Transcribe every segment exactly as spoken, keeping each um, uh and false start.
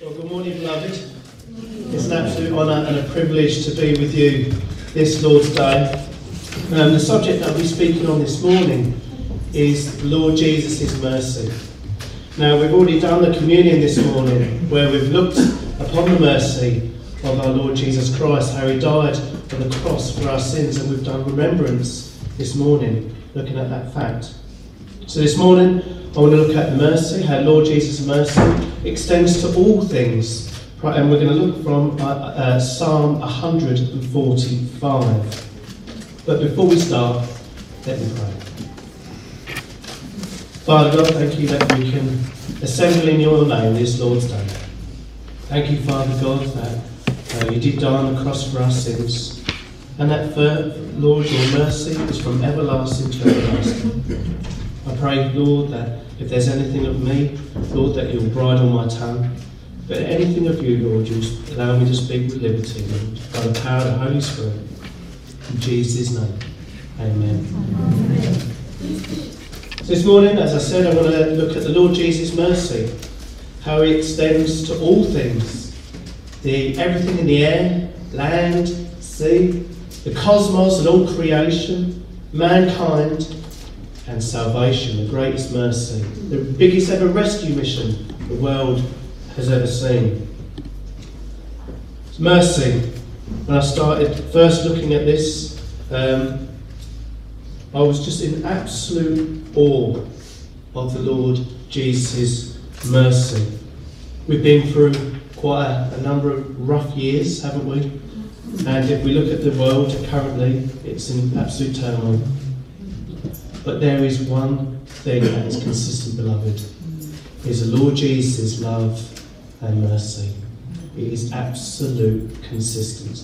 Well, good morning, beloved. It's an absolute honour and a privilege to be with you this Lord's Day. Um, the subject that I'll be speaking on this morning is Lord Jesus' mercy. Now, we've already done the communion this morning where we've looked upon the mercy of our Lord Jesus Christ, how he died on the cross for our sins, and we've done remembrance this morning, looking at that fact. So this morning, I want to look at the mercy, how Lord Jesus' mercy extends to all things. And we're going to look from uh, uh, Psalm one forty-five. But before we start, let me pray. Father God, thank you that we can assemble in your name this Lord's Day. Thank you, Father God, that uh, you did die on the cross for our sins. And that, for, Lord, your mercy is from everlasting to everlasting. I pray, Lord, that if there's anything of me, Lord, that you'll bridle my tongue. But anything of you, Lord, you'll allow me to speak with liberty, Lord, by the power of the Holy Spirit. In Jesus' name, amen. Amen. So this morning, as I said, I want to look at the Lord Jesus' mercy, how he extends to all things, the everything in the air, land, sea, the cosmos and all creation, mankind, and salvation, the greatest mercy, the biggest ever rescue mission the world has ever seen. It's mercy. When I started first looking at this, um, I was just in absolute awe of the Lord Jesus' mercy. We've been through quite a, a number of rough years, haven't we? And if we look at the world currently, it's in absolute turmoil. But there is one thing that is consistent, beloved, is the Lord Jesus' love and mercy. It is absolute consistency.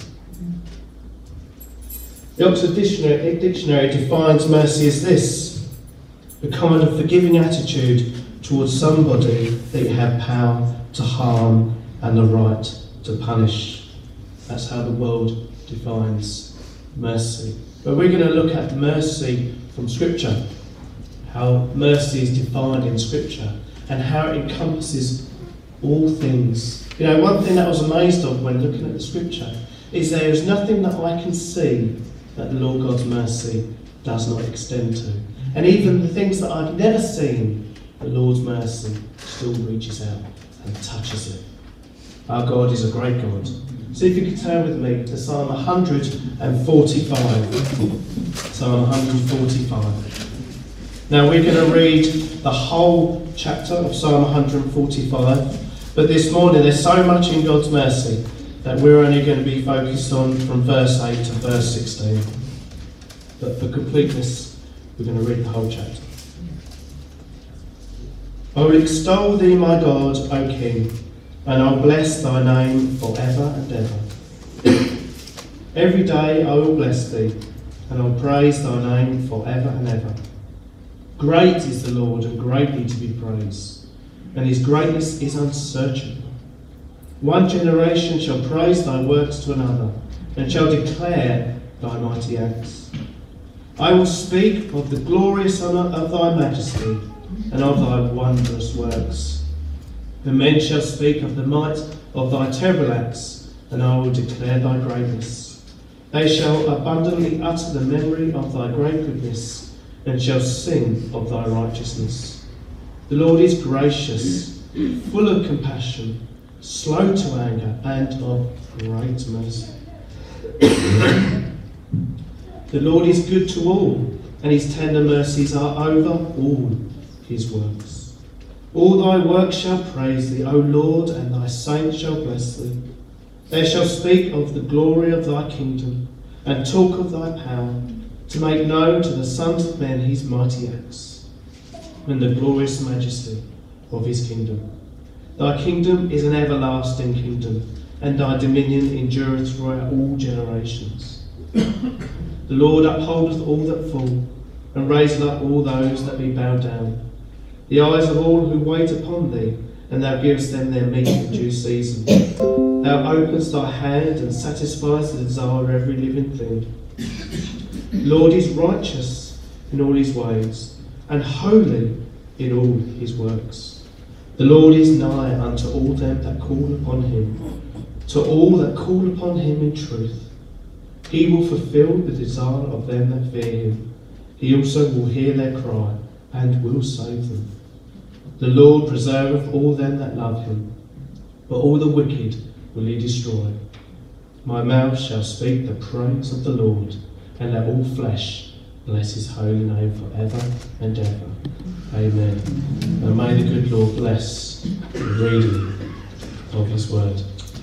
The Oxford Dictionary, Dictionary defines mercy as this: the common and forgiving attitude towards somebody that you have power to harm and the right to punish. That's how the world defines mercy. But we're going to look at mercy from Scripture, how mercy is defined in Scripture, and how it encompasses all things. You know, one thing that I was amazed of when looking at the Scripture is there is nothing that I can see that the Lord God's mercy does not extend to. And even the things that I've never seen, the Lord's mercy still reaches out and touches it. Our God is a great God. So if you could turn with me to Psalm one forty-five. Psalm one forty-five. Now we're going to read the whole chapter of Psalm one forty-five. But this morning there's so much in God's mercy that we're only going to be focused on from verse eight to verse sixteen. But for completeness, we're going to read the whole chapter. I will extol thee, my God, O King, and I'll bless thy name forever and ever. Every day I will bless thee, and I'll praise thy name forever and ever. Great is the Lord, and greatly to be praised, and his greatness is unsearchable. One generation shall praise thy works to another, and shall declare thy mighty acts. I will speak of the glorious honour of thy majesty, and of thy wondrous works. The men shall speak of the might of thy terrible acts, and I will declare thy greatness. They shall abundantly utter the memory of thy great goodness, and shall sing of thy righteousness. The Lord is gracious, full of compassion, slow to anger, and of great mercy. The Lord is good to all, and his tender mercies are over all his works. All thy works shall praise thee, O Lord, and thy saints shall bless thee. They shall speak of the glory of thy kingdom, and talk of thy power, to make known to the sons of men his mighty acts, and the glorious majesty of his kingdom. Thy kingdom is an everlasting kingdom, and thy dominion endureth throughout all generations. The Lord upholdeth all that fall, and raiseth up all those that be bowed down. The eyes of all who wait upon thee, and thou givest them their meat in due season. Thou openest thy hand and satisfies the desire of every living thing. Lord is righteous in all his ways, and holy in all his works. The Lord is nigh unto all them that call upon him, to all that call upon him in truth. He will fulfill the desire of them that fear him. He also will hear their cry, and will save them. The Lord preserveth all them that love him, but all the wicked will he destroy. My mouth shall speak the praise of the Lord, and let all flesh bless his holy name forever and ever. Amen. And may the good Lord bless the reading of his word.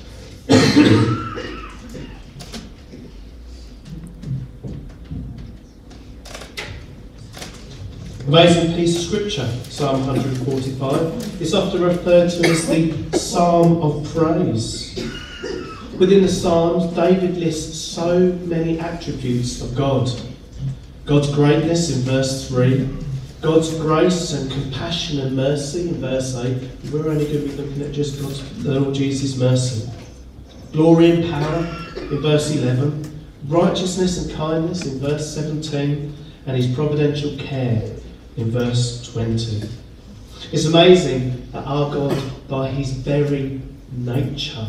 Amazing piece of scripture, Psalm one forty-five. It's often referred to as the Psalm of Praise. Within the Psalms, David lists so many attributes of God. God's greatness in verse three, God's grace and compassion and mercy in verse eight. We're only going to be looking at just God's, the Lord Jesus' mercy. Glory and power in verse eleven, righteousness and kindness in verse seventeen, and his providential care in verse twenty. It's amazing that our God, by his very nature,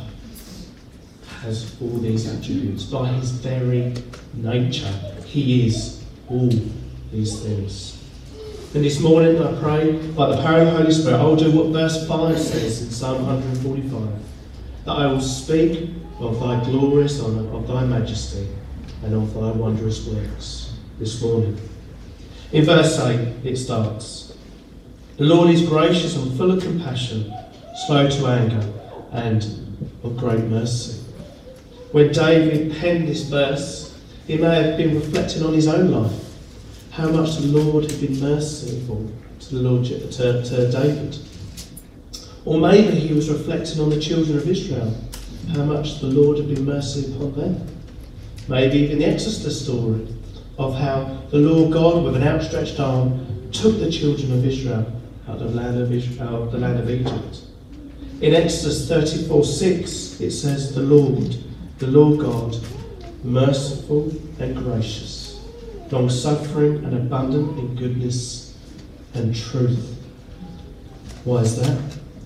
has all these attributes. By his very nature, he is all these things. And this morning I pray, by the power of the Holy Spirit, I will do what verse five says in Psalm one forty-five, that I will speak of thy glorious honour, of thy majesty, and of thy wondrous works this morning. In verse eight it starts, the Lord is gracious and full of compassion, slow to anger, and of great mercy. When David penned this verse, he may have been reflecting on his own life, how much the Lord had been merciful to the Lord to, to David. Or maybe he was reflecting on the children of Israel, how much the Lord had been merciful upon them. Maybe even the Exodus story of how the Lord God, with an outstretched arm, took the children of Israel out of the land of, Israel, out of, the land of Egypt. In Exodus thirty-four six, it says, the Lord, the Lord God, merciful and gracious, long-suffering and abundant in goodness and truth. Why is that?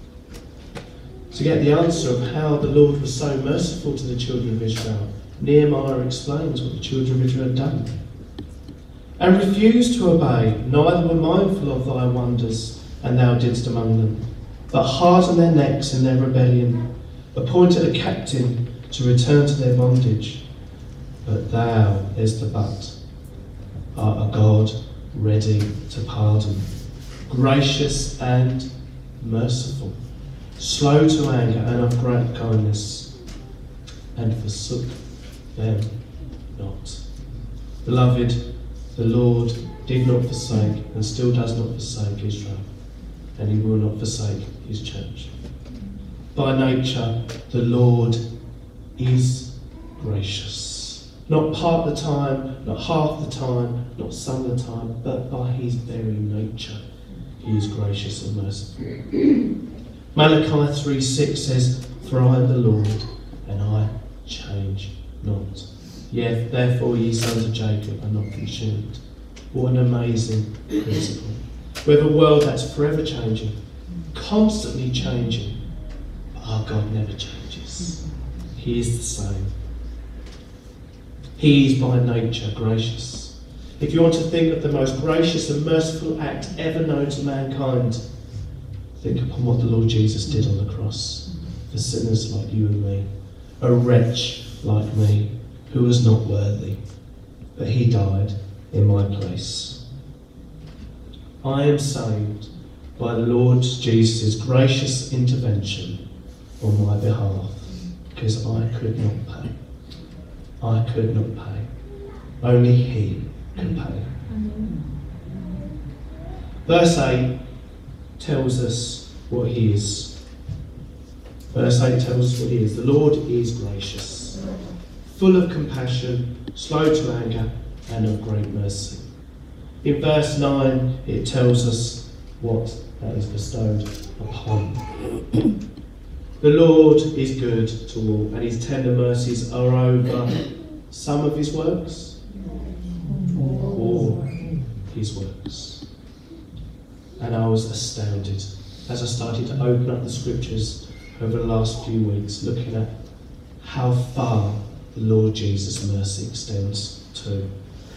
To get the answer of how the Lord was so merciful to the children of Israel, Nehemiah explains what the children of Israel had done. And refused to obey, neither were mindful of thy wonders, and thou didst among them, but hardened their necks in their rebellion, appointed a captain to return to their bondage. But thou, there's the but, art a God ready to pardon, gracious and merciful, slow to anger and of great kindness, and forsook them not. Beloved, the Lord did not forsake and still does not forsake Israel, and he will not forsake his church. By nature, the Lord is gracious. Not part of the time, not half the time, not some of the time, but by his very nature, he is gracious and merciful. Malachi three six says, for I am the Lord, and I change not. Yet, therefore, ye sons of Jacob are not consumed. What an amazing principle. We have a world that's forever changing, constantly changing, but our God never changes. He is the same. He is by nature gracious. If you want to think of the most gracious and merciful act ever known to mankind, think upon what the Lord Jesus did on the cross for sinners like you and me, a wretch like me who was not worthy, but he died in my place. I am saved by the Lord Jesus' gracious intervention on my behalf, because I could not pay. I could not pay. Only he can pay. Verse eight tells us what he is. Verse eight tells us what he is. The Lord is gracious, full of compassion, slow to anger, and of great mercy. In verse nine, it tells us what that is bestowed upon. The Lord is good to all, and his tender mercies are over some of his works, all his works. And I was astounded as I started to open up the scriptures over the last few weeks, looking at how far the Lord Jesus' mercy extends to.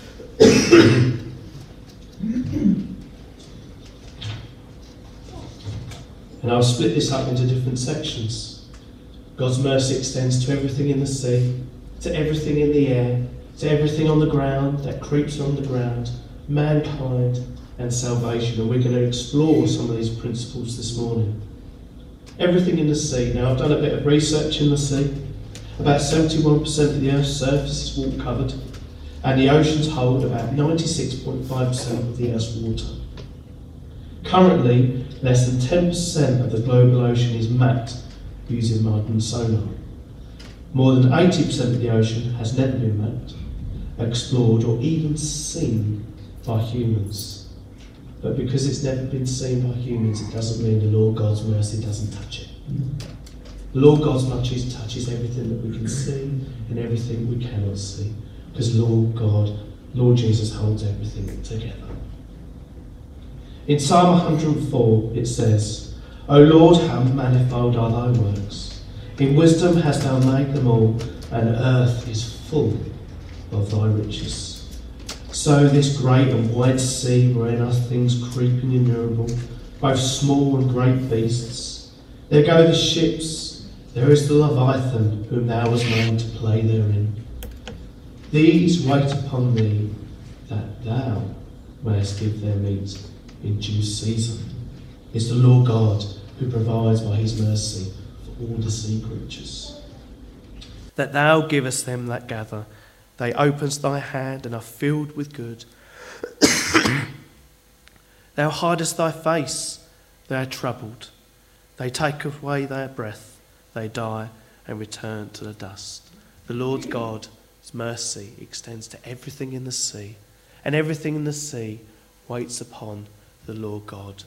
And I'll split this up into different sections. God's mercy extends to everything in the sea, to everything in the air, to everything on the ground that creeps on the ground, mankind and salvation. And we're going to explore some of these principles this morning. Everything in the sea. Now, I've done a bit of research in the sea. About seventy-one percent of the Earth's surface is water covered, and the oceans hold about ninety-six point five percent of the Earth's water. Currently, less than ten percent of the global ocean is mapped using modern sonar. More than eighty percent of the ocean has never been mapped, explored or even seen by humans. But because it's never been seen by humans, it doesn't mean the Lord God's mercy doesn't touch it. The Lord God's mercy touches everything that we can see and everything we cannot see, because Lord God, Lord Jesus holds everything together. In Psalm one hundred four it says, O Lord, how manifold are thy works. In wisdom hast thou made them all, and earth is full of thy riches. So this great and wide sea, wherein are things creeping innumerable, both small and great beasts. There go the ships, there is the Leviathan, whom thou hast made to play therein. These wait upon thee, that thou mayest give their meat in due season. It's the Lord God who provides by his mercy for all the sea creatures. That thou givest them that gather, they openest thy hand and are filled with good. Thou hidest thy face, they are troubled. They take away their breath, they die and return to the dust. The Lord God's mercy extends to everything in the sea, and everything in the sea waits upon the Lord God.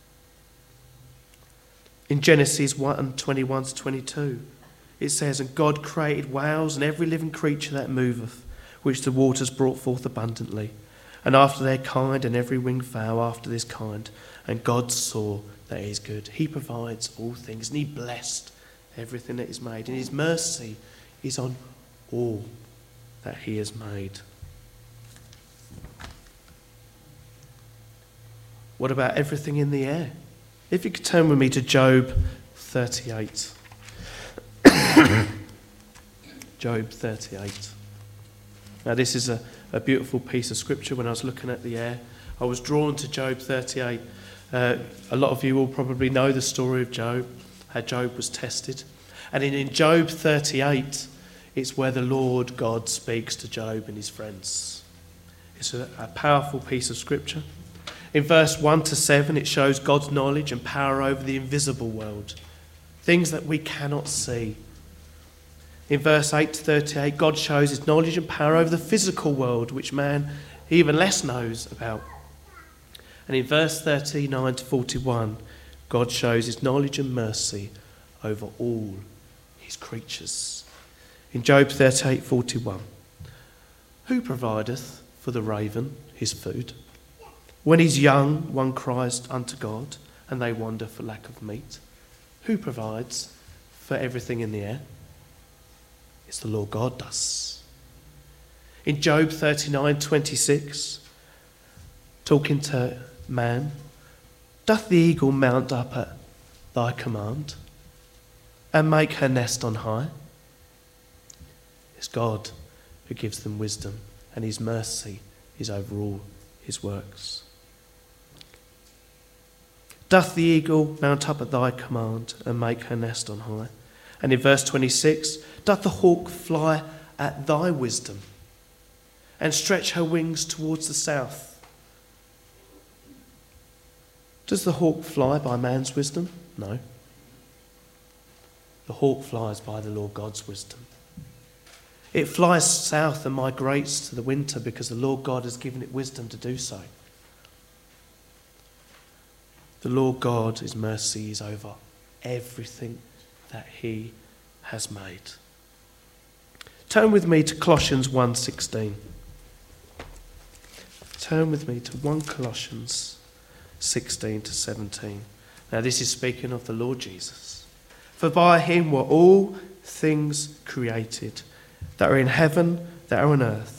In Genesis one, twenty-one to twenty-two, it says, And God created whales and every living creature that moveth, which the waters brought forth abundantly, and after their kind, and every winged fowl after this kind. And God saw that it is good. He provides all things, and he blessed everything that is made. And his mercy is on all that he has made. What about everything in the air? If you could turn with me to Job thirty-eight. Job thirty-eight. Now this is a, a beautiful piece of scripture. When I was looking at the air, I was drawn to Job thirty-eight. Uh, a lot of you will probably know the story of Job, how Job was tested. And in, in Job thirty-eight, it's where the Lord God speaks to Job and his friends. It's a, a powerful piece of scripture. In verse one to seven, it shows God's knowledge and power over the invisible world, things that we cannot see. In verse eight to thirty-eight, God shows his knowledge and power over the physical world, which man even less knows about. And in verse thirty-nine to forty-one, God shows his knowledge and mercy over all his creatures. In Job thirty-eight forty-one, who provideth for the raven his food? When he's young, one cries unto God, and they wander for lack of meat. Who provides for everything in the air? It's the Lord God does. In Job thirty-nine twenty-six, talking to man, doth the eagle mount up at thy command, and make her nest on high? It's God who gives them wisdom, and his mercy is over all his works. Doth the eagle mount up at thy command, and make her nest on high? And in verse twenty-six, doth the hawk fly at thy wisdom, and stretch her wings towards the south? Does the hawk fly by man's wisdom? No. The hawk flies by the Lord God's wisdom. It flies south and migrates to the winter because the Lord God has given it wisdom to do so. The Lord God, his mercy is over everything that he has made. Turn with me to Colossians one sixteen. Turn with me to First Colossians sixteen to seventeen. Now this is speaking of the Lord Jesus. For by him were all things created, that are in heaven, that are on earth,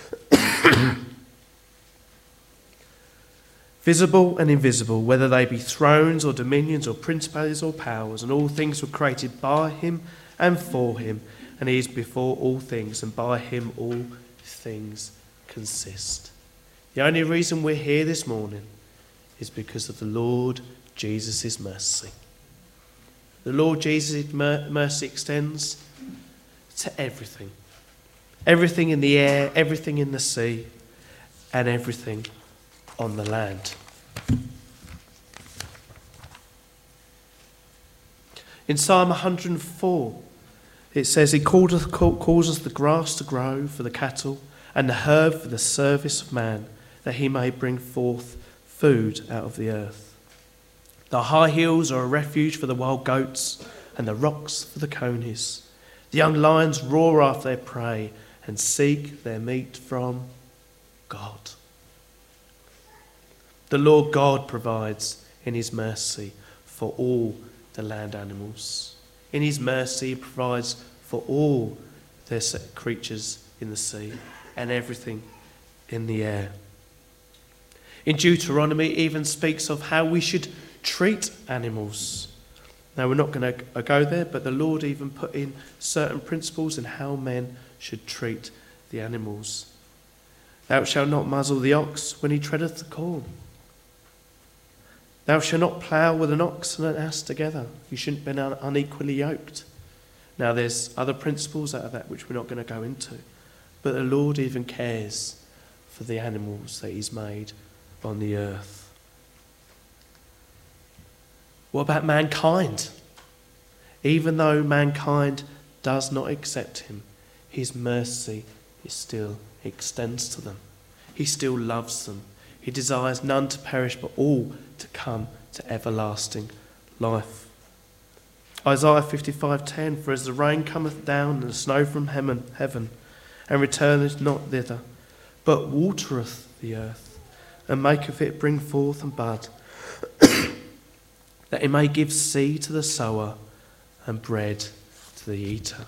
visible and invisible, whether they be thrones or dominions or principalities or powers, and all things were created by him and for him, and he is before all things, and by him all things consist. The only reason we're here this morning is because of the Lord Jesus' mercy. The Lord Jesus' mercy extends to everything. Everything in the air, everything in the sea, and everything on the land. In Psalm one hundred and four, it says, he calleth, causes the grass to grow for the cattle, and the herb for the service of man, that he may bring forth food out of the earth. The high hills are a refuge for the wild goats, and the rocks for the conies. The young lions roar after their prey, and seek their meat from God. The Lord God provides in his mercy for all the land animals. In his mercy he provides for all their creatures in the sea and everything in the air. In Deuteronomy it even speaks of how we should treat animals. Now we're not going to go there, but the Lord even put in certain principles in how men should treat the animals. Thou shalt not muzzle the ox when he treadeth the corn. Thou shalt not plough with an ox and an ass together. You shouldn't be unequally yoked. Now there's other principles out of that which we're not going to go into. But the Lord even cares for the animals that he's made on the earth. What about mankind? Even though mankind does not accept him, his mercy is still extends to them. He still loves them. He desires none to perish, but all to come to everlasting life. Isaiah fifty-five ten, for as the rain cometh down and the snow from heaven, heaven and returneth not thither, but watereth the earth, and maketh it bring forth and bud, that it may give seed to the sower and bread to the eater.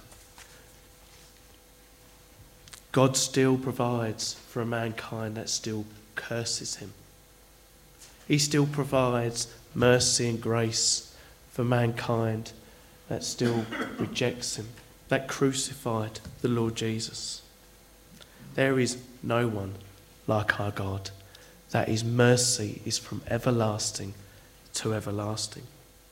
God still provides for a mankind that still curses him. He still provides mercy and grace for mankind that still rejects him, that crucified the Lord Jesus. There is no one like our God, that his mercy is from everlasting to everlasting.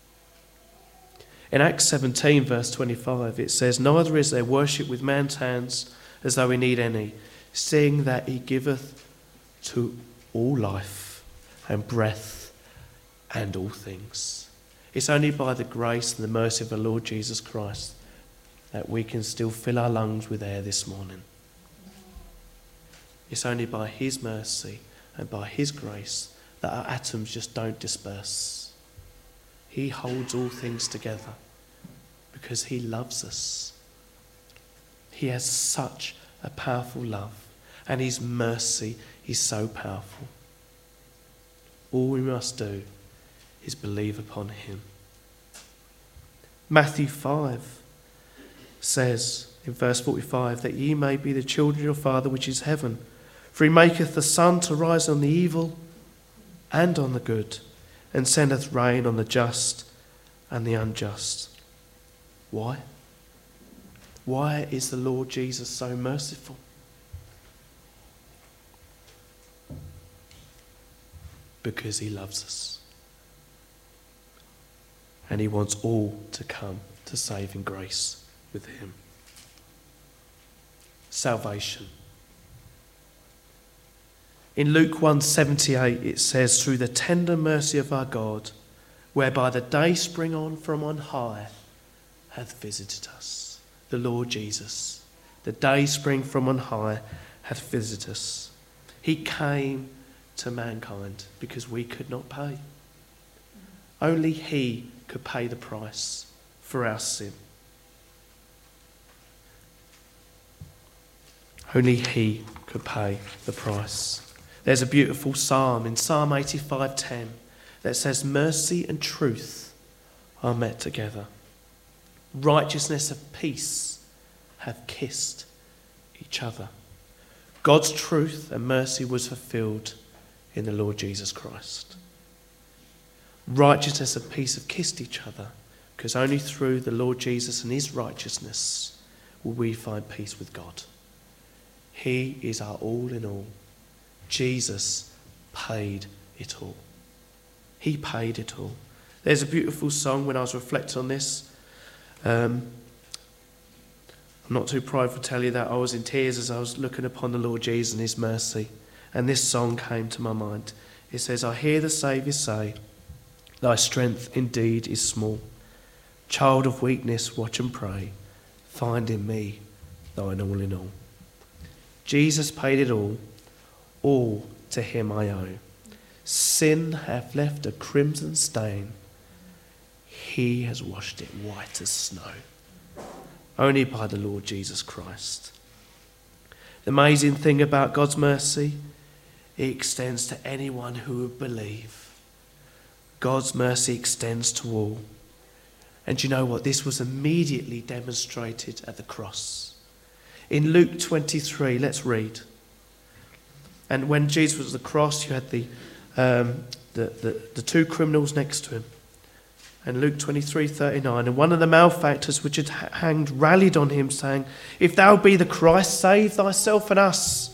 In Acts seventeen verse twenty-five it says, neither is there worship with man's hands as though we need any, seeing that he giveth to all life and breath and all things. It's only by the grace and the mercy of the Lord Jesus Christ that we can still fill our lungs with air this morning. It's only by his mercy and by his grace that our atoms just don't disperse. He holds all things together because he loves us. He has such a powerful love, and his mercy is so powerful. All we must do is believe upon him. Matthew five says in verse forty-five that ye may be the children of your Father which is heaven, for he maketh the sun to rise on the evil and on the good, and sendeth rain on the just and the unjust. Why? Why is the Lord Jesus so merciful? Because he loves us. And he wants all to come to saving grace with him. Salvation. In Luke one seventy-eight it says, through the tender mercy of our God, whereby the day spring on from on high hath visited us. The Lord Jesus, the day spring from on high hath visited us. He came to mankind because we could not pay. Only he could pay the price for our sin. Only he could pay the price. There's a beautiful psalm in Psalm eighty-five ten that says mercy and truth are met together. Righteousness and peace have kissed each other. God's truth and mercy was fulfilled in the Lord Jesus Christ. Righteousness and peace have kissed each other because only through the Lord Jesus and his righteousness will we find peace with God. He is our all in all. Jesus paid it all. He paid it all. There's a beautiful song when I was reflecting on this. Um, I'm not too prideful to tell you that I was in tears as I was looking upon the Lord Jesus and his mercy. And this song came to my mind. It says, I hear the Saviour say, thy strength indeed is small. Child of weakness, watch and pray. Find in me thine all in all. Jesus paid it all. All to him I owe. Sin hath left a crimson stain. He has washed it white as snow. Only by the Lord Jesus Christ. The amazing thing about God's mercy, it extends to anyone who would believe. God's mercy extends to all. And you know what? This was immediately demonstrated at the cross. In Luke twenty-three, let's read. And when Jesus was at the cross, you had the, um, the, the, the two criminals next to him. And Luke twenty-three thirty-nine, and one of the malefactors which had hanged rallied on him, saying, if thou be the Christ, save thyself and us.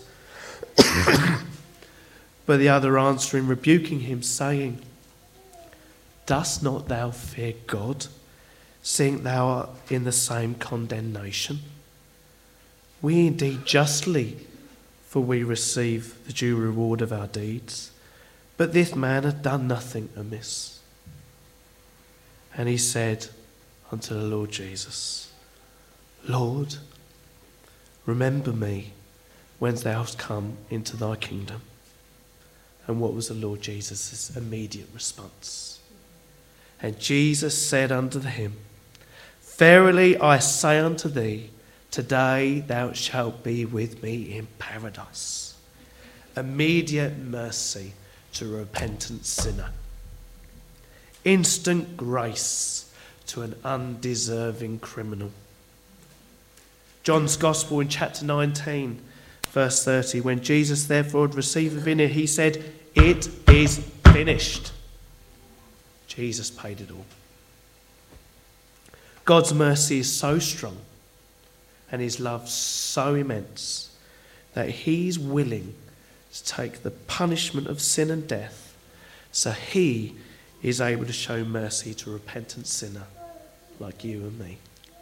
But the other answering, rebuking him, saying, dost not thou fear God, seeing thou art in the same condemnation? We indeed justly, for we receive the due reward of our deeds. But this man hath done nothing amiss. And he said unto the Lord Jesus, Lord, remember me when thou hast come into thy kingdom. And what was the Lord Jesus' immediate response? And Jesus said unto him, verily I say unto thee, today thou shalt be with me in paradise. Immediate mercy to a repentant sinner. Instant grace to an undeserving criminal. John's Gospel in chapter nineteen, verse thirty, when Jesus therefore had received the vineyard, he said, it is finished. Jesus paid it all. God's mercy is so strong and his love so immense that he's willing to take the punishment of sin and death so he is able to show mercy to a repentant sinner like you and me.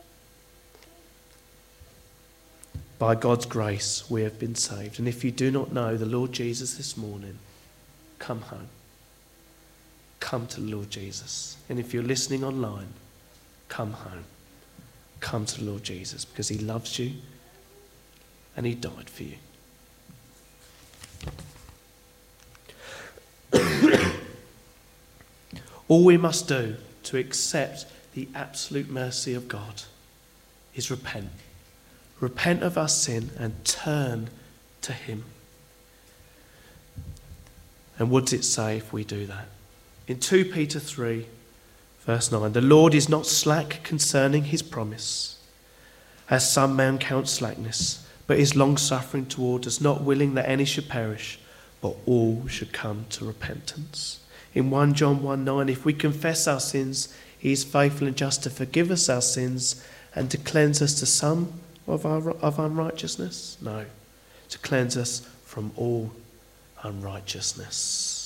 By God's grace, we have been saved. And if you do not know the Lord Jesus this morning, come home. Come to the Lord Jesus. And if you're listening online, come home. Come to the Lord Jesus because he loves you and he died for you. All we must do to accept the absolute mercy of God is repent. Repent of our sin and turn to him. And what does it say if we do that? In two Peter three, verse nine, the Lord is not slack concerning his promise, as some men count slackness, but is long-suffering toward us, not willing that any should perish, but all should come to repentance. In First John one nine, if we confess our sins, he is faithful and just to forgive us our sins and to cleanse us to some of our of unrighteousness? No, to cleanse us from all unrighteousness.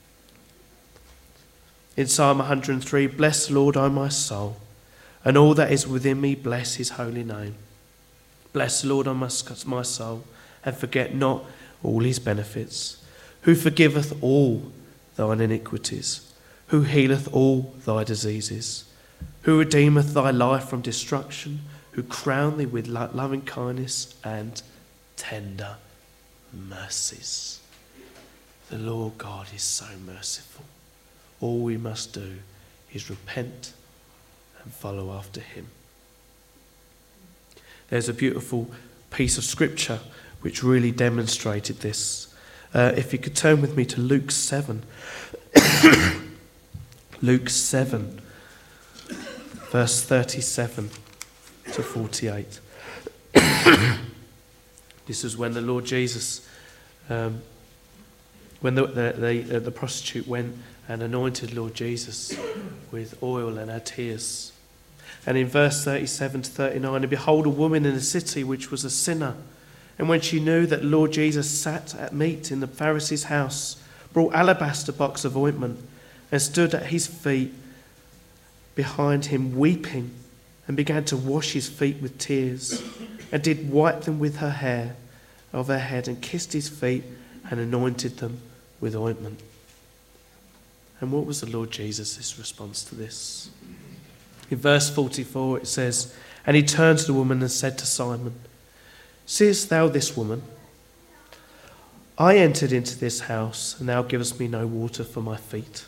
In Psalm one hundred three, bless the Lord, O my soul, and all that is within me, bless his holy name. Bless the Lord, O my soul, and forget not all his benefits, who forgiveth all thine iniquities, who healeth all thy diseases, who redeemeth thy life from destruction, who crown thee with loving kindness and tender mercies. The Lord God is so merciful. All we must do is repent and follow after him. There's a beautiful piece of scripture which really demonstrated this. Uh, if you could turn with me to Luke seven. Luke seven, verse thirty-seven to forty-eight. This is when the Lord Jesus, um, when the, the, the, uh, the prostitute went and anointed Lord Jesus with oil and her tears. And in verse thirty-seven to thirty-nine, and behold, a woman in the city which was a sinner, and when she knew that Lord Jesus sat at meat in the Pharisee's house, brought alabaster box of ointment, and stood at his feet behind him weeping, and began to wash his feet with tears, and did wipe them with her hair of her head, and kissed his feet, and anointed them with ointment. And what was the Lord Jesus' response to this? In verse forty-four it says, and he turned to the woman and said to Simon, seest thou this woman? I entered into this house, and thou givest me no water for my feet.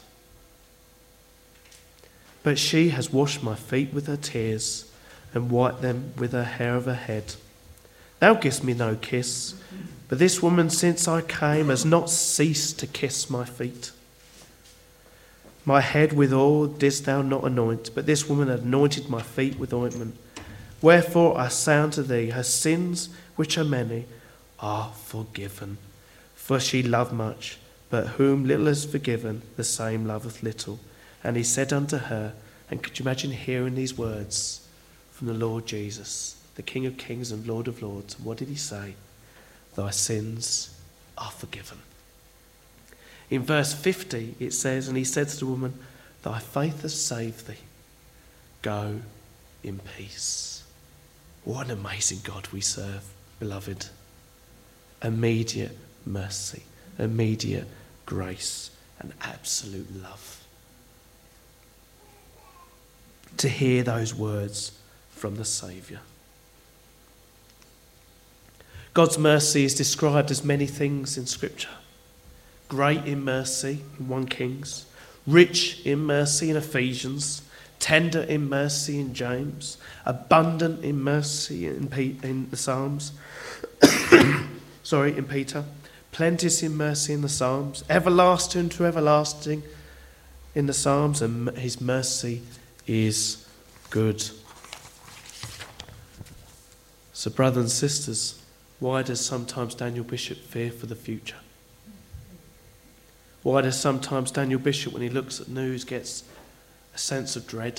But she has washed my feet with her tears, and wiped them with her hair of her head. Thou givest me no kiss, but this woman since I came has not ceased to kiss my feet. My head with oil didst thou not anoint, but this woman had anointed my feet with ointment. Wherefore I say unto thee, her sins, which are many, are forgiven. For she loved much, but whom little is forgiven, the same loveth little. And he said unto her, and could you imagine hearing these words from the Lord Jesus, the King of Kings and Lord of Lords? What did he say? Thy sins are forgiven. In verse fifty it says, and he said to the woman, thy faith has saved thee. Go in peace. What an amazing God we serve, beloved. Immediate mercy, immediate grace, and absolute love. To hear those words from the Saviour. God's mercy is described as many things in Scripture. Great in mercy in First Kings, rich in mercy in Ephesians, tender in mercy in James, abundant in mercy in, P- in the Psalms, sorry, in Peter, plenteous in mercy in the Psalms, everlasting to everlasting in the Psalms, and his mercy is good. So, brothers and sisters, why does sometimes Daniel Bishop fear for the future? Why does sometimes Daniel Bishop, when he looks at news, gets a sense of dread?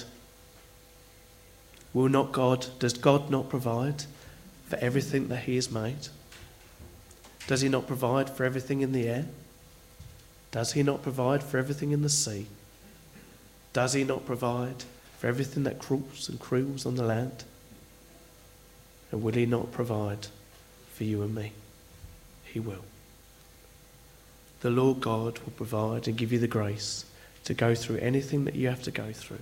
Will not God, does God not provide for everything that he has made? Does he not provide for everything in the air? Does he not provide for everything in the sea? Does he not provide for everything that crawls and creeps on the land? And will he not provide for you and me? He will. The Lord God will provide and give you the grace to go through anything that you have to go through.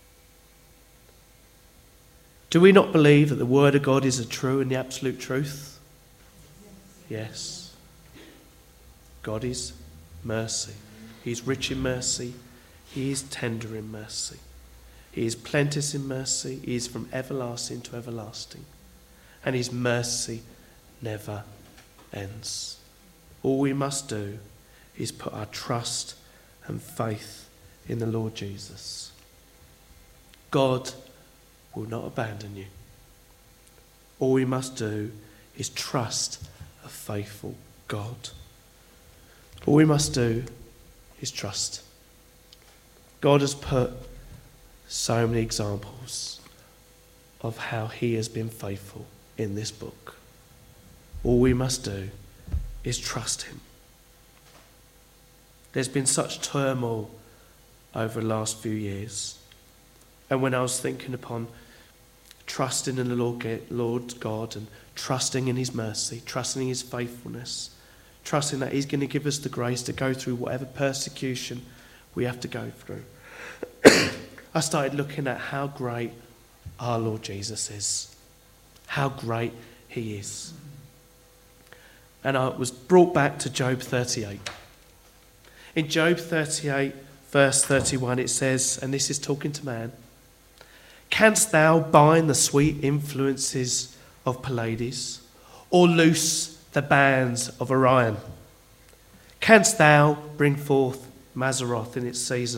Do we not believe that the Word of God is the true and the absolute truth? Yes. God is mercy. He is rich in mercy. He is tender in mercy. He is plenteous in mercy. He is from everlasting to everlasting. And his mercy never ends. All we must do is put our trust and faith in the Lord Jesus. God will not abandon you. All we must do is trust a faithful God. All we must do is trust. God has put so many examples of how he has been faithful in this book. All we must do is trust him. There's been such turmoil over the last few years. And when I was thinking upon trusting in the Lord, Lord God and trusting in his mercy, trusting in his faithfulness, trusting that he's going to give us the grace to go through whatever persecution we have to go through, I started looking at how great our Lord Jesus is. How great he is. And I was brought back to Job thirty-eight. In Job thirty-eight, verse thirty-one, it says, and this is talking to man, canst thou bind the sweet influences of Pleiades, or loose the bands of Orion? Canst thou bring forth Mazzaroth in its season,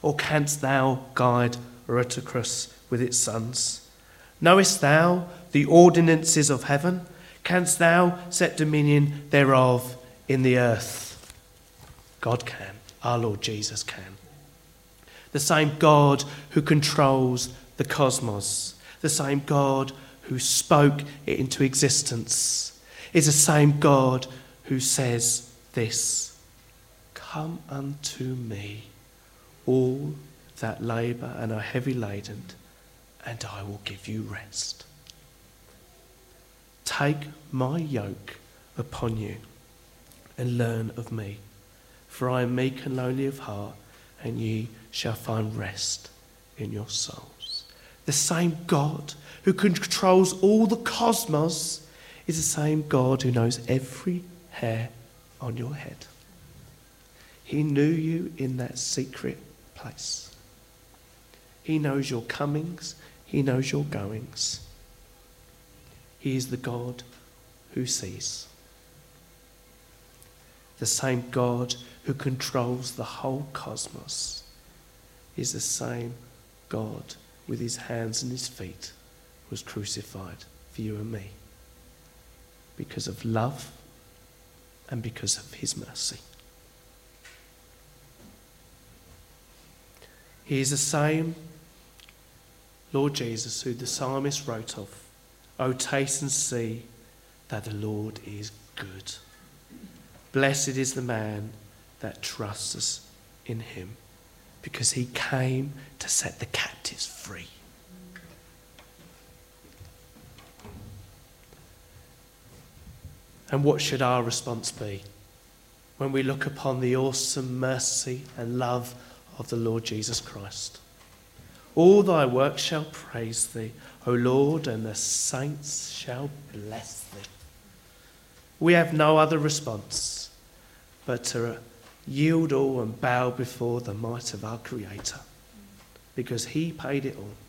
Or canst thou guide Eurytocrus with its sons? Knowest thou the ordinances of heaven? Canst thou set dominion thereof in the earth? God can. Our Lord Jesus can. The same God who controls the cosmos, the same God who spoke it into existence, is the same God who says this: "Come unto me, all that labour and are heavy laden, and I will give you rest. Take my yoke upon you and learn of me, for I am meek and lowly of heart, and ye shall find rest in your souls." The same God who controls all the cosmos is the same God who knows every hair on your head. He knew you in that secret place. He knows your comings. He knows your goings. He is the God who sees. The same God who controls the whole cosmos is the same God with his hands and his feet was crucified for you and me because of love and because of his mercy. He is the same Lord Jesus who the psalmist wrote of. "O taste and see that the Lord is good. Blessed is the man that trusts in him, because he came to set the captives free." And what should our response be when we look upon the awesome mercy and love of the Lord Jesus Christ? "All thy works shall praise thee, O Lord, and the saints shall bless thee." We have no other response but to yield all and bow before the might of our Creator, because he paid it all.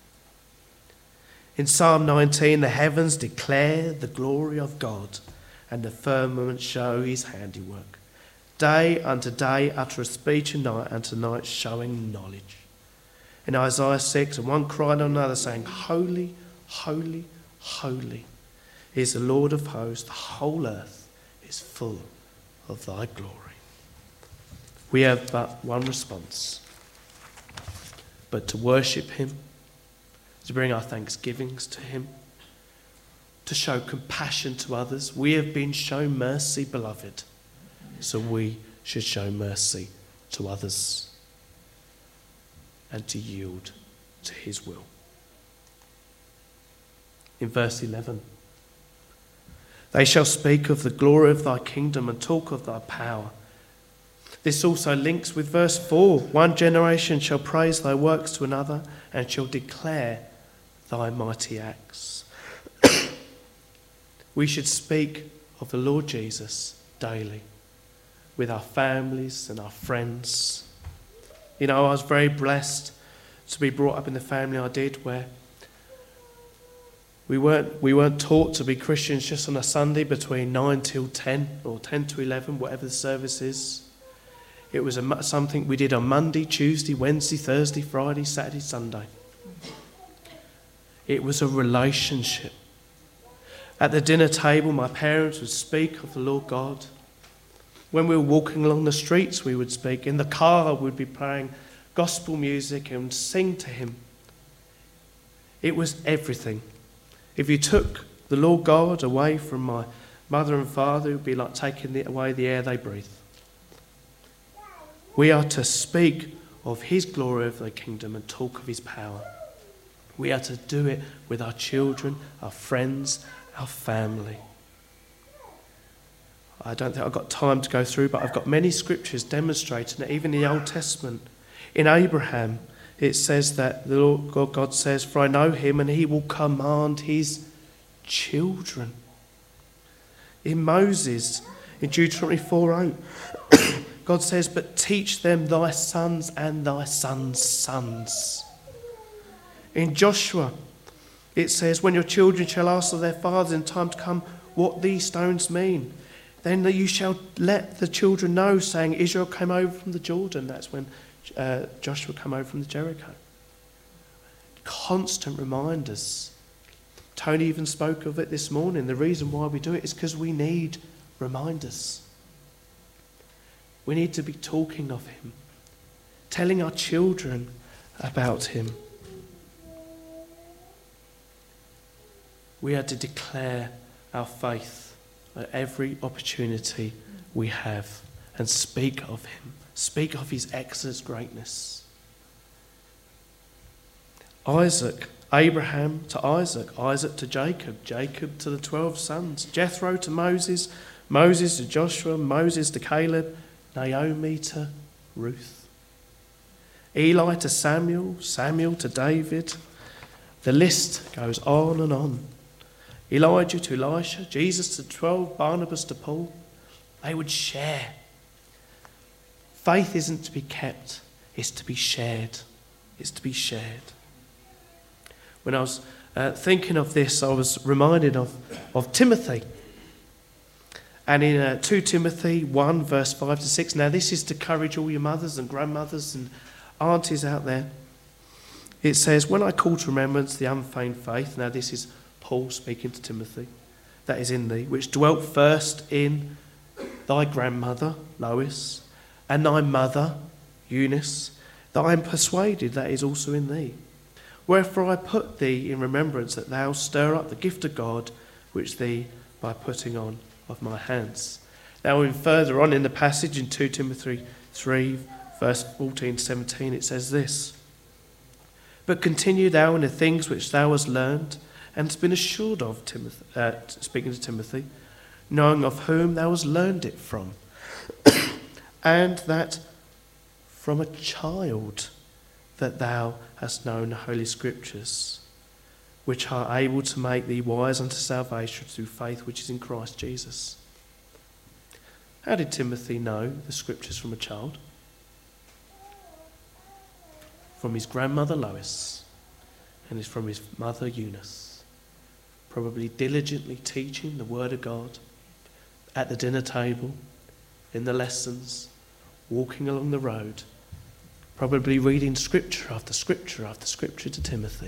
In Psalm nineteen, the heavens declare the glory of God, and the firmament show his handiwork. Day unto day uttereth speech, and night unto night showing knowledge. In Isaiah six, and one cried on another, saying, "Holy, holy, holy is the Lord of hosts. The whole earth is full of thy glory." We have but one response, but to worship him, to bring our thanksgivings to him, to show compassion to others. We have been shown mercy, beloved, so we should show mercy to others and to yield to his will. In verse eleven, "They shall speak of the glory of thy kingdom and talk of thy power." This also links with verse four. "One generation shall praise thy works to another and shall declare thy mighty acts." We should speak of the Lord Jesus daily with our families and our friends. You know, I was very blessed to be brought up in the family I did, where we weren't we weren't taught to be Christians just on a Sunday between nine till ten or ten to eleven, whatever the service is. It was a, something we did on Monday, Tuesday, Wednesday, Thursday, Friday, Saturday, Sunday. It was a relationship. At the dinner table, my parents would speak of the Lord God. When we were walking along the streets, we would speak. In the car, we'd be playing gospel music and sing to him. It was everything. If you took the Lord God away from my mother and father, it would be like taking away the air they breathe. We are to speak of his glory of the kingdom and talk of his power. We are to do it with our children, our friends, our family. I don't think I've got time to go through, but I've got many scriptures demonstrating that even in the Old Testament. In Abraham, it says that the Lord God, God says, "For I know him and he will command his children." In Moses, in Deuteronomy four eight, God says, "But teach them thy sons and thy sons' sons." In Joshua, it says, "When your children shall ask of their fathers in time to come what these stones mean, then you shall let the children know, saying, Israel came over from the Jordan." That's when uh, Joshua come over from the Jericho. Constant reminders. Tony even spoke of it this morning. The reason why we do it is because we need reminders. We need to be talking of him, telling our children about him. We are to declare our faith at every opportunity we have and speak of him, speak of his excellent greatness. Isaac, Abraham to Isaac, Isaac to Jacob, Jacob to the twelve sons, Jethro to Moses, Moses to Joshua, Moses to Caleb, Naomi to Ruth, Eli to Samuel, Samuel to David. The list goes on and on. Elijah to Elisha, Jesus to twelve, Barnabas to Paul. They would share. Faith isn't to be kept, it's to be shared. It's to be shared. When I was uh, thinking of this, I was reminded of, of Timothy. And in uh, Second Timothy one, verse five to six, now this is to encourage all your mothers and grandmothers and aunties out there. It says, when I call to remembrance the unfeigned faith, now this is Paul speaking to Timothy, that is in thee, which dwelt first in thy grandmother, Lois, and thy mother, Eunice, that I am persuaded that is also in thee. Wherefore I put thee in remembrance that thou stir up the gift of God, which thee by putting on of my hands. Now in further on in the passage in Second Timothy three, verse fourteen to seventeen, it says this, but continue thou in the things which thou hast learned, and hast been assured of, Timothy, uh, speaking to Timothy, knowing of whom thou hast learned it from, and that from a child that thou hast known the Holy Scriptures, which are able to make thee wise unto salvation through faith which is in Christ Jesus. How did Timothy know the Scriptures from a child? From his grandmother Lois, and it's from his mother Eunice, probably diligently teaching the Word of God at the dinner table, in the lessons, walking along the road, probably reading scripture after scripture after scripture to Timothy.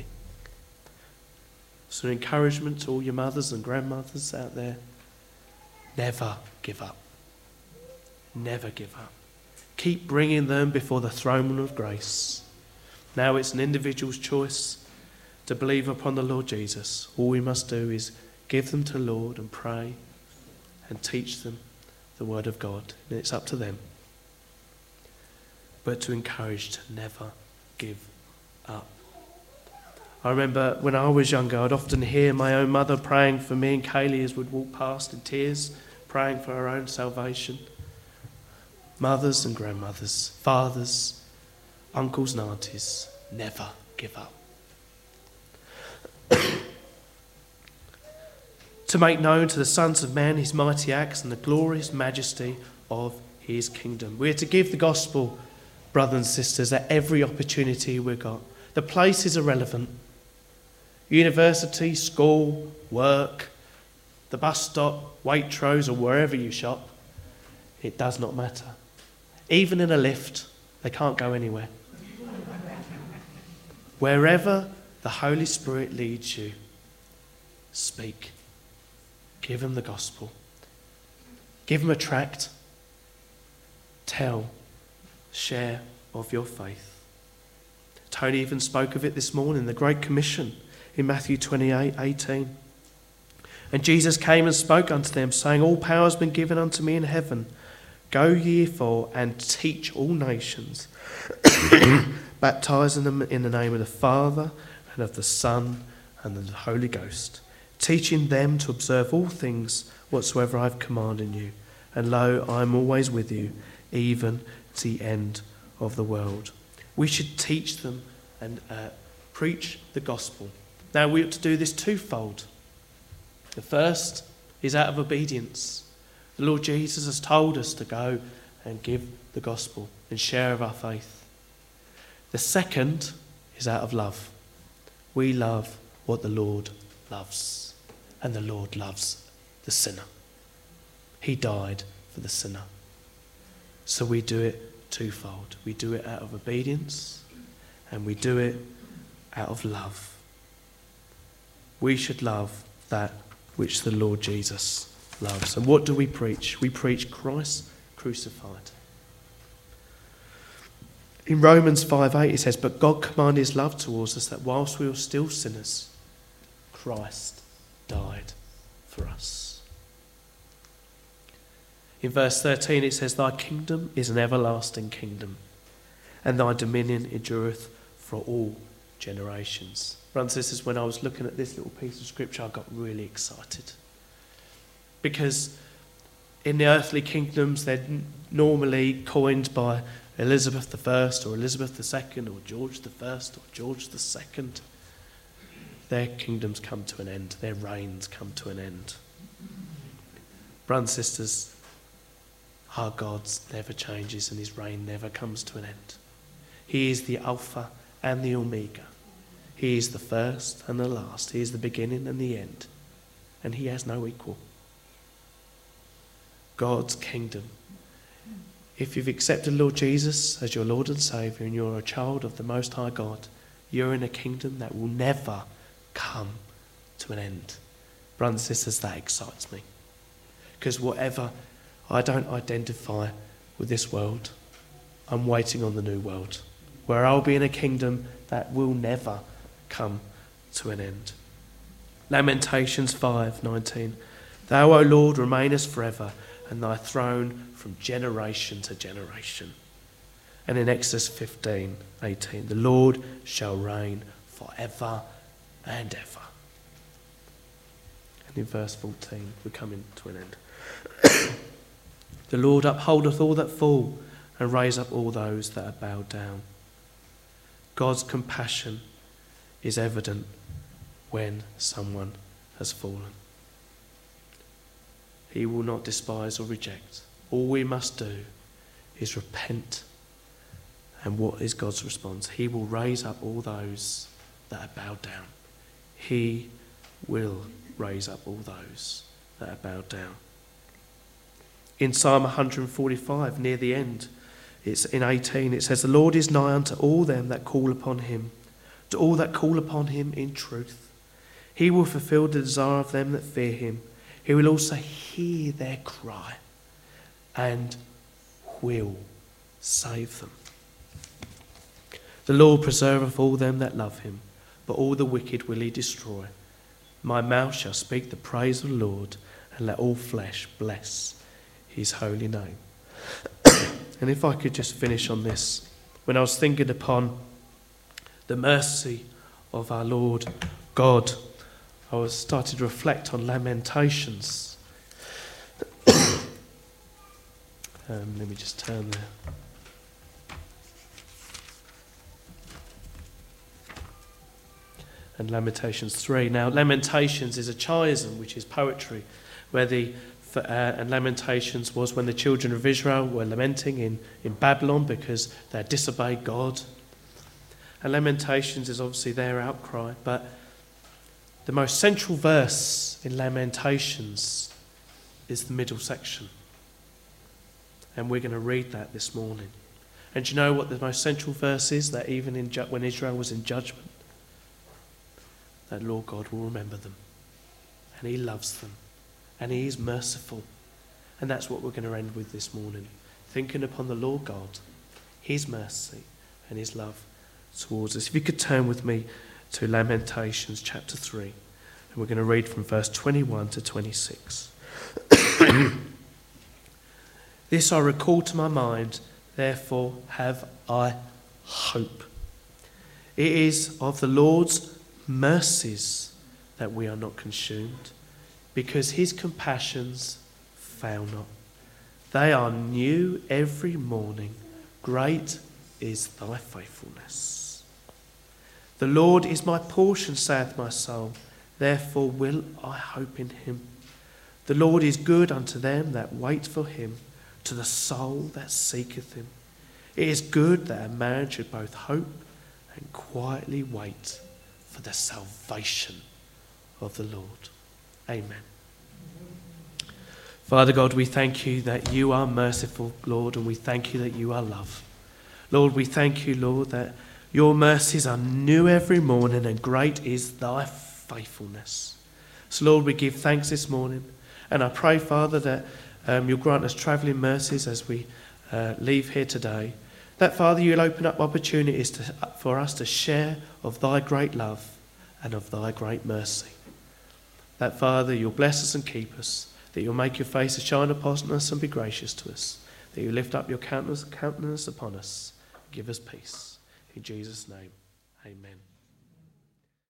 So encouragement to all your mothers and grandmothers out there, never give up. Never give up. Keep bringing them before the throne of grace. Now it's an individual's choice to believe upon the Lord Jesus. All we must do is give them to the Lord and pray and teach them the word of God. And it's up to them. But to encourage to never give up. I remember when I was younger, I'd often hear my own mother praying for me and Kaylee as we'd walk past in tears, praying for her own salvation. Mothers and grandmothers, fathers, uncles and aunties, never give up. To make known to the sons of men his mighty acts and the glorious majesty of his kingdom. We're to give the gospel, brothers and sisters, at every opportunity we've got. The place is irrelevant. University, school, work, the bus stop, Waitrose, or wherever you shop, it does not matter. Even in a lift, they can't go anywhere. Wherever the Holy Spirit leads you, speak. Give them the gospel. Give them a tract. Tell. Share of your faith. Tony even spoke of it this morning, the Great Commission in Matthew twenty-eight eighteen. And Jesus came and spoke unto them, saying, all power has been given unto me in heaven. Go ye therefore and teach all nations, baptizing them in the name of the Father and of the Son and of the Holy Ghost, teaching them to observe all things whatsoever I have commanded you. And lo, I am always with you, even to the end of the world. We should teach them and uh, preach the gospel. Now we ought to do this twofold. The first is out of obedience. The Lord Jesus has told us to go and give the gospel and share of our faith. The second is out of love. We love what the Lord loves, and the Lord loves the sinner. He died for the sinner. So we do it twofold. We do it out of obedience and we do it out of love. We should love that which the Lord Jesus loves. And what do we preach? We preach Christ crucified. In Romans five eight it says, but God commanded his love towards us, that whilst we were still sinners, Christ died for us. In verse thirteen it says, thy kingdom is an everlasting kingdom, and thy dominion endureth for all generations. Brothers and sisters, when I was looking at this little piece of scripture, I got really excited. Because in the earthly kingdoms, they're normally coined by Elizabeth the First or Elizabeth the Second or George the First or George the Second. Their kingdoms come to an end. Their reigns come to an end. Brothers and sisters, our God never changes and his reign never comes to an end. He is the Alpha and the Omega. He is the first and the last. He is the beginning and the end. And he has no equal. God's kingdom. If you've accepted Lord Jesus as your Lord and Saviour and you're a child of the Most High God, you're in a kingdom that will never come to an end. Brothers and sisters, that excites me. Because whatever, I don't identify with this world. I'm waiting on the new world, where I'll be in a kingdom that will never come to an end. Lamentations five nineteen. Thou, O Lord, remainest forever, and thy throne from generation to generation. And in Exodus fifteen eighteen, the Lord shall reign forever and ever. And in verse fourteen, we're coming to an end. The Lord upholdeth all that fall, and raise up all those that are bowed down. God's compassion is evident when someone has fallen. He will not despise or reject. All we must do is repent. And what is God's response? He will raise up all those that are bowed down. He will raise up all those that are bowed down. In Psalm one forty-five, near the end, it's in eighteen, it says, the Lord is nigh unto all them that call upon him, to all that call upon him in truth. He will fulfill the desire of them that fear him. He will also hear their cry and will save them. The Lord preserveth all them that love him, but all the wicked will he destroy. My mouth shall speak the praise of the Lord, and let all flesh bless his holy name. And if I could just finish on this. When I was thinking upon the mercy of our Lord God, I was starting to reflect on Lamentations. um, let me just turn there. And Lamentations three. Now, Lamentations is a chiasm, which is poetry, where the uh, and Lamentations was when the children of Israel were lamenting in, in Babylon because they had disobeyed God. And Lamentations is obviously their outcry, but the most central verse in Lamentations is the middle section. And we're going to read that this morning. And do you know what the most central verse is? That even in ju- when Israel was in judgment, that Lord God will remember them. And he loves them. And he is merciful. And that's what we're going to end with this morning. Thinking upon the Lord God, his mercy and his love towards us. If you could turn with me to Lamentations chapter three. And we're going to read from verse twenty-one to twenty-six. This I recall to my mind, therefore have I hope. It is of the Lord's mercies that we are not consumed, because his compassions fail not. They are new every morning. Great is thy faithfulness. The Lord is my portion, saith my soul. Therefore will I hope in him. The Lord is good unto them that wait for him, to the soul that seeketh him. It is good that a man should both hope and quietly wait for the salvation of the Lord. Amen. Father God, we thank you that you are merciful, Lord, and we thank you that you are love. Lord, we thank you, Lord, that your mercies are new every morning and great is thy faithfulness. So, Lord, we give thanks this morning. And I pray, Father, that um, you'll grant us travelling mercies as we uh, leave here today. That, Father, you'll open up opportunities to, for us to share of thy great love and of thy great mercy. That, Father, you'll bless us and keep us. That you'll make your face to shine upon us and be gracious to us. That you lift up your countenance, countenance upon us. Give us peace. In Jesus' name, amen.